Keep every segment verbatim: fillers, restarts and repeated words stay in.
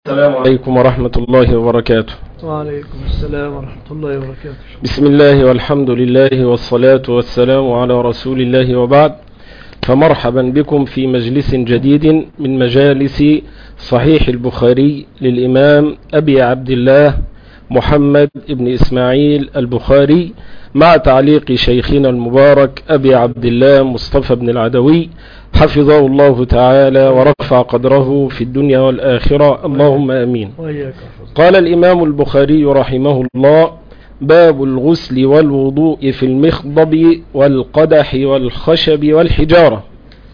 السلام عليكم ورحمة الله وبركاته. وعليكم السلام ورحمة الله وبركاته. بسم الله والحمد لله والصلاة والسلام على رسول الله وبعد، فمرحبا بكم في مجلس جديد من مجالس صحيح البخاري للإمام أبي عبد الله محمد بن إسماعيل البخاري، مع تعليق شيخنا المبارك أبي عبد الله مصطفى بن العدوي حفظه الله تعالى ورفع قدره في الدنيا والآخرة، اللهم آمين. قال الإمام البخاري رحمه الله: باب الغسل والوضوء في المخضب والقدح والخشب والحجارة.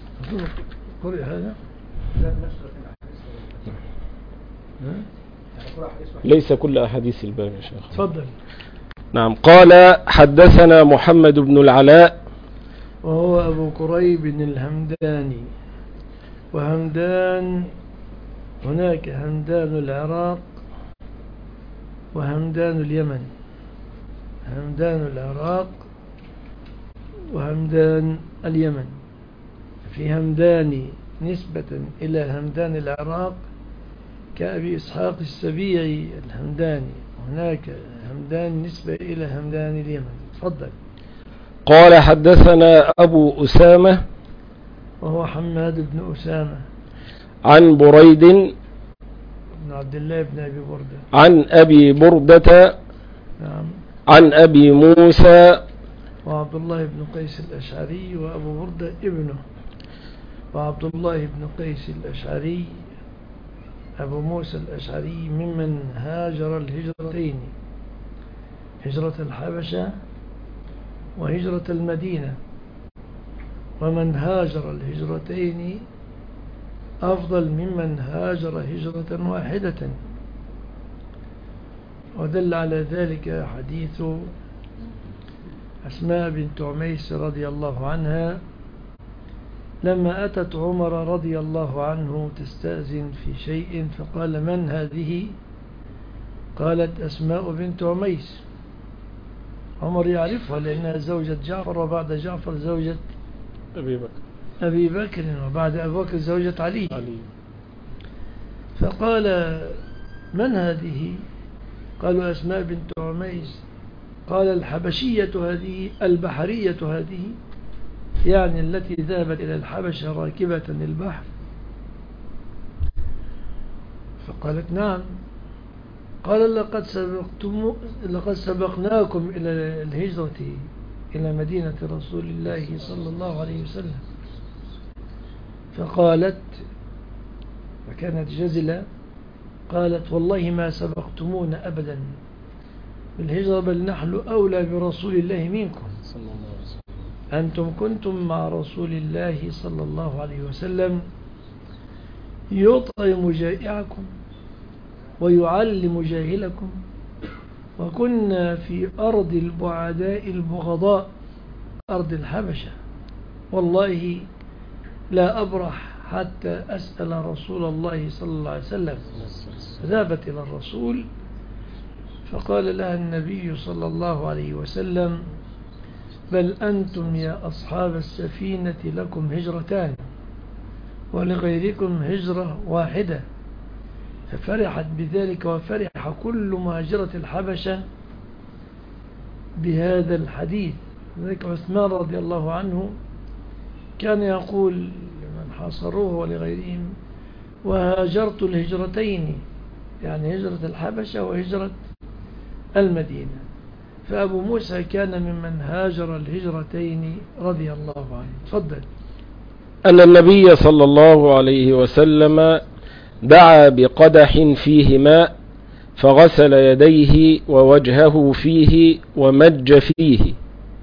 ليس كل أحاديث الباب يا شيخ. تفضل. نعم. قال: حدثنا محمد بن العلاء وهو أبو كريب الهمداني، وهمدان هناك همدان العراق وهمدان اليمن، همدان العراق وهمدان اليمن. في همدان نسبة إلى همدان العراق كأبي إسحاق السبيعي الهمداني، هناك همدان نسبة إلى همدان اليمن. تفضل. قال: حدثنا أبو أسامة وهو حماد بن أسامة عن بريد بن عبد الله بن أبي بردة عن أبي بردة نعم عن أبي موسى وعبد الله بن قيس الأشعري، وأبو بردة ابنه، وعبد الله بن قيس الأشعري أبو موسى الأشعري ممن هاجر الهجرتين، هجرة الحبشة وهجرة المدينة، ومن هاجر الهجرتين أفضل ممن هاجر هجرة واحدة. ودل على ذلك حديث أسماء بنت عميس رضي الله عنها لما أتت عمر رضي الله عنه تستأذن في شيء، فقال: من هذه؟ قالت: أسماء بنت عميس. عمر يعرفها لأنها زوجة جعفر، وبعد جعفر زوجة أبي بكر أبي بكر، وبعد أبي بكر زوجة علي. علي. فقال: من هذه؟ قالوا: أسماء بنت عميس. قال: الحبشية هذه، البحرية هذه، يعني التي ذهبت إلى الحبشة راكبة البحر. فقالت: نعم. قال: لقد سبقتم لقد سبقناكم إلى الهجرة إلى مدينة رسول الله صلى الله عليه وسلم. فقالت، وكانت جزلة، قالت: والله ما سبقتمونا أبدا بالهجرة، بل نحن أولى برسول الله منكم، أنتم كنتم مع رسول الله صلى الله عليه وسلم يطعم جائعكم ويعلم جاهلكم، وكنا في أرض البعداء البغضاء، أرض الحبشة، والله لا أبرح حتى أسأل رسول الله صلى الله عليه وسلم. ذهبت إلى الرسول فقال لها النبي صلى الله عليه وسلم: بل أنتم يا أصحاب السفينة لكم هجرتان ولغيركم هجرة واحدة. ففرحت بذلك، وفرح كل مهاجرة الحبشة بهذا الحديث. ذلك عثمان رضي الله عنه كان يقول لمن حاصروه ولغيرهم: وهاجرت الهجرتين، يعني هجرة الحبشة وهجرة المدينة. فأبو موسى كان ممن هاجر الهجرتين رضي الله عنه. تفضل. أن النبي صلى الله عليه وسلم دعا بقدح فيه ماء فغسل يديه ووجهه فيه ومج فيه.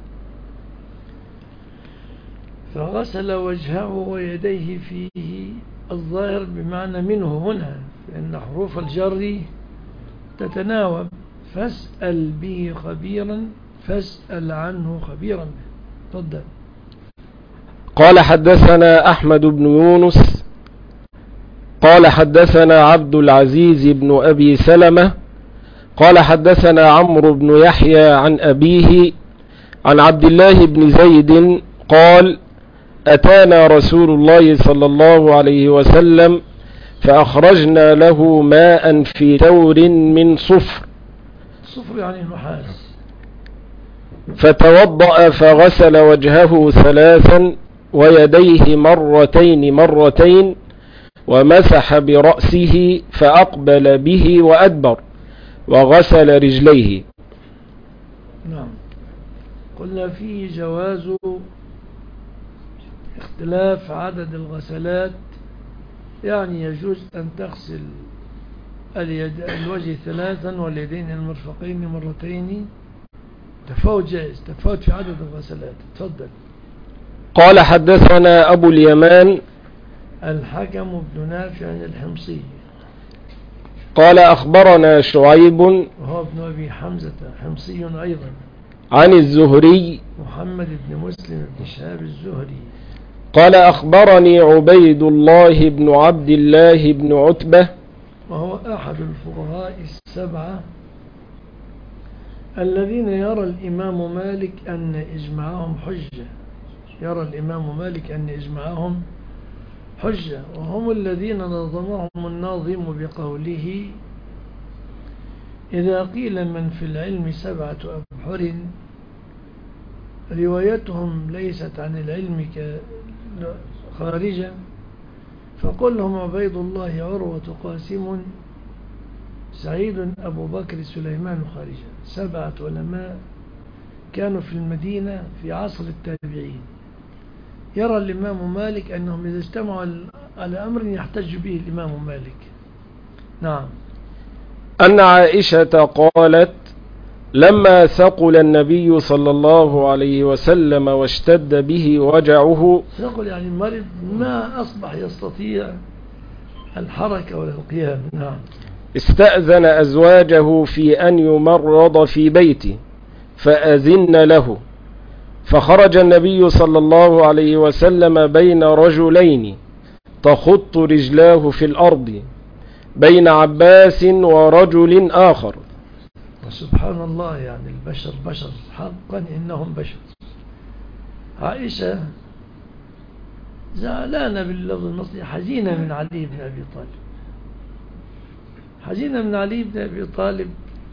فغسل وجهه ويديه فيه، الظاهر بمعنى منه هنا، لأن حروف الجر تتناوب. فاسأل به خبيرا، فاسأل عنه خبيرا. تفضل. قال: حدثنا أحمد بن يونس قال: حدثنا عبد العزيز بن أبي سلمة قال: حدثنا عمرو بن يحيى عن أبيه عن عبد الله بن زيد قال: أتانا رسول الله صلى الله عليه وسلم فأخرجنا له ماء في تور من صفر. صفر يعني النحاس. فتوضأ فغسل وجهه ثلاثا ويديه مرتين مرتين ومسح برأسه فأقبل به وأدبر وغسل رجليه. نعم. قلنا فيه جواز اختلاف عدد الغسلات، يعني يجوز أن تغسل اليد الوجه ثلاثا واليدين المرفقين مرتين، تفاوت جائز، تفاوت في عدد الغسلات. تفضل. قال حدثنا أبو اليمان الحكم بن نافع الحمصي قال أخبرنا شعيب وهو ابن أبي حمزة حمصي أيضا عن الزهري محمد بن مسلم بن شهاب الزهري قال أخبرني عبيد الله بن عبد الله بن عتبة وهو أحد الفقهاء السبعة الذين يرى الإمام مالك أن إجماعهم حجة يرى الإمام مالك أن إجماعهم حجة وهم الذين نظمهم الناظم بقوله: إذا قيل من في العلم سبعة أبحر روايتهم ليست عن العلم خارجة فقل هم عبيد الله عروة قاسم سعيد أبو بكر سليمان خارجة. سبعة علماء كانوا في المدينة في عصر التابعين، يرى الإمام مالك أنهم إذا اجتمعوا على أمر يحتج به الإمام مالك. نعم. أن عائشة قالت: لما ثقل النبي صلى الله عليه وسلم واشتد به وجعه، ثقل يعني مرض ما أصبح يستطيع الحركة ولا القيام. نعم. استأذن أزواجه في أن يمرض في بيته فأذن له، فخرج النبي صلى الله عليه وسلم بين رجلين تخط رجلاه في الأرض بين عباس ورجل آخر. سبحان الله، يعني البشر بشر حقا، إنهم بشر. عائشة زعلانة باللفظ المصري، حزينة من علي بن أبي طالب، حزينة من علي بن أبي طالب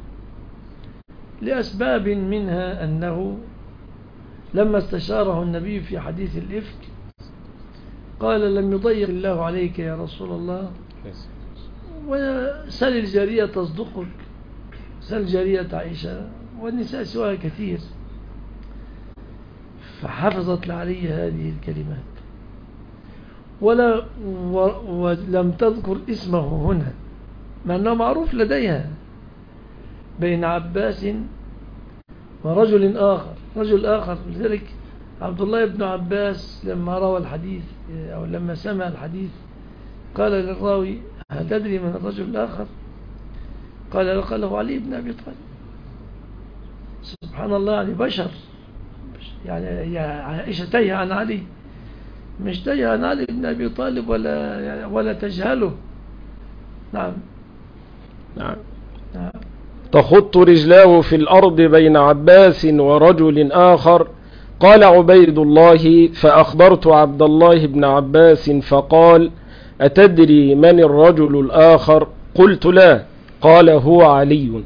لأسباب، منها أنه لما استشاره النبي في حديث الإفك قال: لم يضيق الله عليك يا رسول الله، وسل الجارية تصدقك، سل جارية عائشة، والنساء سواها كثير. فحفظت لعلي هذه الكلمات ولا ولم تذكر اسمه هنا، مع أنه معروف لديها، بين عباس ورجل آخر رجل آخر لذلك عبد الله بن عباس لما روى الحديث أو لما سمع الحديث قال للراوي: هل تدري من الرجل الآخر؟ قال: قال له علي بن أبي طالب. سبحان الله، يعني بشر، يعني عائشة تيه عن علي، مش تيه عن علي بن أبي طالب ولا ولا تجهله. نعم. نعم. نعم. تخط رجلاه في الأرض بين عباس ورجل آخر. قال عبيد الله: فأخبرت عبد الله بن عباس فقال: أتدري من الرجل الآخر؟ قلت: لا. قال: هو علي.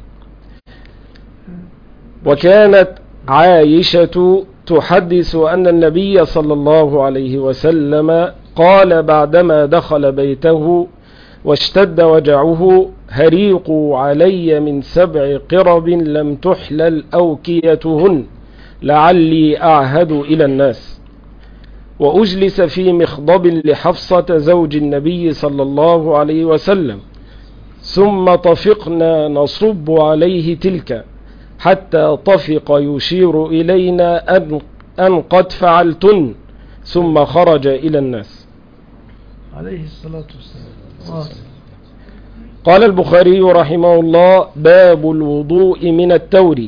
وكانت عائشة تحدث أن النبي صلى الله عليه وسلم قال بعدما دخل بيته واشتد وجعه: هريقوا علي من سبع قرب لم تحلل أوكيتهن لعلي أعهد إلى الناس. وأجلس في مخضب لحفصة زوج النبي صلى الله عليه وسلم، ثم طفقنا نصب عليه تلك حتى طفق يشير إلينا أن, أن قد فعلتن، ثم خرج إلى الناس عليه الصلاة والسلام. قال البخاري رحمه الله: باب الوضوء من التور.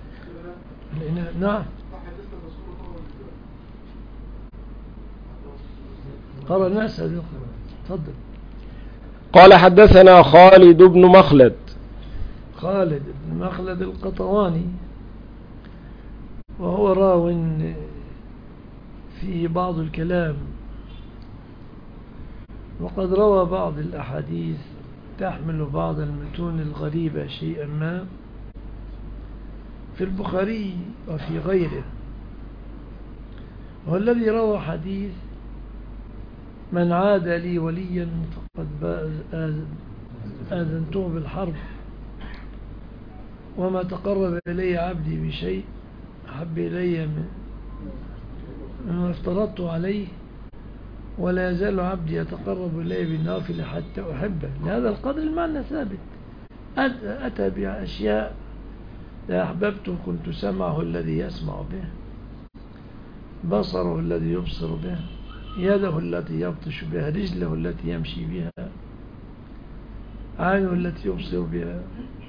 نعم. قال الناس. تفضل. قال حدثنا خالد بن مخلد خالد بن مخلد القطواني، وهو راو فيه بعض الكلام، وقد روى بعض الأحاديث تحمل بعض المتون الغريبة شيئا ما في البخاري وفي غيره، والذي روى حديث من عاد لي وليا فقد آذنته بالحرب وما تقرب إلي عبدي بشيء أحب إلي مما افترضت عليه ولا يزال عبدي يتقرب إلي بالنوافل حتى أحبه. لهذا القدر المعنى ثابت. أتى بأشياء لا أحببته كنت سمعه الذي يسمع به، بصره الذي يبصر به، يده التي يبطش بها، رجله التي يمشي بها، عينه التي يبصر بها،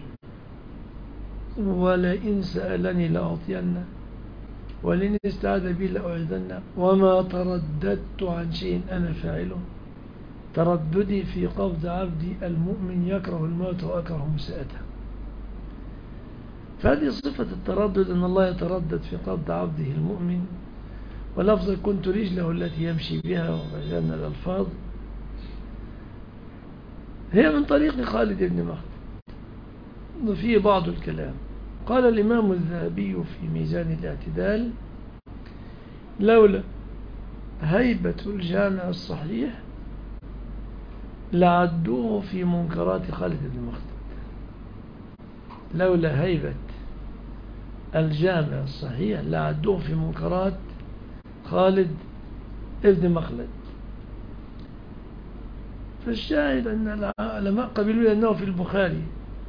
ولئن سألني لأعطينه ولئن استعاذ بي لأعيذنه وما ترددت عن شيء أنا فاعله. ترددي في قبض عبدي المؤمن يكره الموت وأكره مساءته. فهذه صفة التردد، أن الله يتردد في قبض عبده المؤمن. ولفظ كنت رجله التي يمشي بها وبيان الألفاظ هي من طريق خالد بن مخلد وفيه بعض الكلام. قال الإمام الذهبي في ميزان الاعتدال لولا هيبة الجامع الصحيح لعدوه في منكرات خالد بن مخلد. لولا هيبة الجامع الصحيح لعدوه في منكرات خالد بن مخلد. فالشاهد أن العلماء قبلوا أنه في البخاري.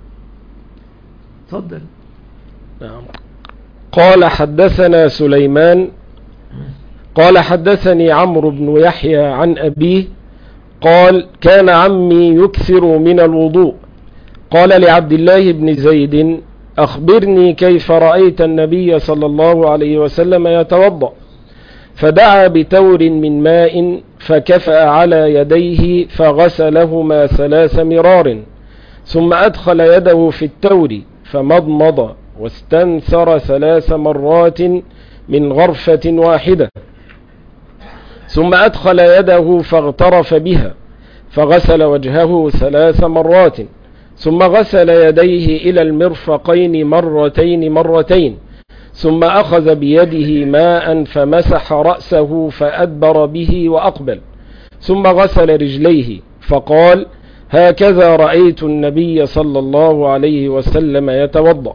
تفضل. نعم. قال حدثنا سليمان قال حدثني عمرو بن يحيى عن أبيه قال كان عمي يكثر من الوضوء. قال لعبد الله بن زيد أخبرني كيف رأيت النبي صلى الله عليه وسلم يتوضأ؟ فدعا بتور من ماء فكفأ على يديه فغسلهما ثلاث مرار ثم أدخل يده في التور فمضمض واستنثر ثلاث مرات من غرفة واحدة ثم أدخل يده فاغترف بها فغسل وجهه ثلاث مرات ثم غسل يديه إلى المرفقين مرتين مرتين ثم أخذ بيده ماء فمسح رأسه فأدبر به وأقبل ثم غسل رجليه فقال هكذا رأيت النبي صلى الله عليه وسلم يتوضأ.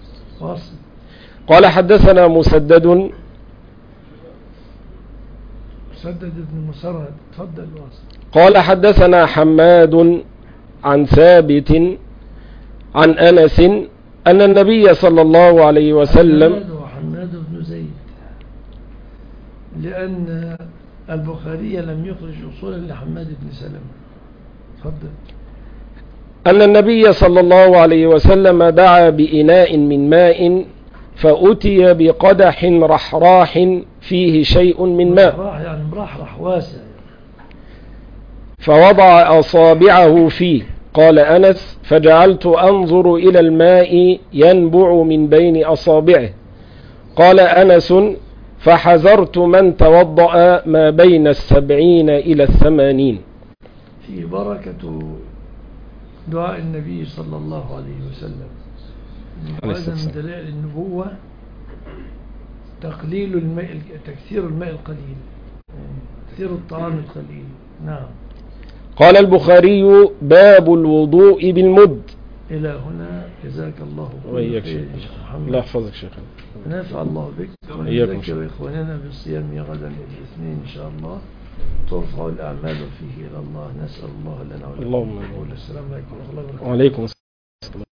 قال حدثنا مسدد مسدد بن مسرهد. تفضل. قال حدثنا حماد عن ثابت عن أنس أن النبي صلى الله عليه وسلم حماد بن زيد، لأن البخاري لم يخرج أصولا لحماد بن سلمة. تفضل. أن النبي صلى الله عليه وسلم دعا بإناء من ماء فأتي بقدح رحراح فيه شيء من ماء، رحراح يعني مرحرح واسع، فوضع أصابعه فيه. قال أنس فجعلت أنظر إلى الماء ينبع من بين أصابعه. قال أنس فحذرت من توضأ ما بين السبعين إلى الثمانين. في بركة دعاء النبي صلى الله عليه وسلم. وهذا من دلائل النبوة تقليل الماء، تكثير الماء القليل، تكثير الطعام القليل. نعم. قال البخاري باب الوضوء بالمد. إلى هنا. جزاك الله خير. لا يحفظك شيخ. نفع الله بك ونذكر إخواننا بالصيام غدا الاثنين إن شاء الله ترفع الأعمال فيه إلى الله. نسأل الله لنا ولكم. اللهم. السلام عليكم ورحمة الله وبركاته. وعليكم السلام.